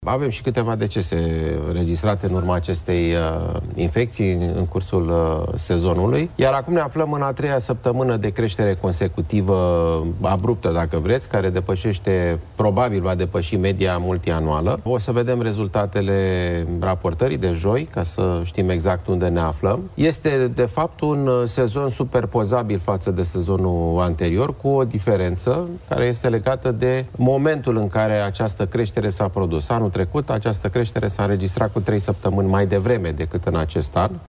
Avem și câteva decese înregistrate în urma acestei infecții în cursul sezonului. Iar acum ne aflăm în a treia săptămână de creștere consecutivă, abruptă dacă vreți, care depășește, probabil va depăși media multianuală. O să vedem rezultatele raportării de joi, ca să știm exact unde ne aflăm. Este de fapt un sezon superpozabil față de sezonul anterior, cu o diferență care este legată de momentul în care această creștere s-a produs. Anul trecut, această creștere s-a înregistrat cu 3 săptămâni mai devreme decât în acest an.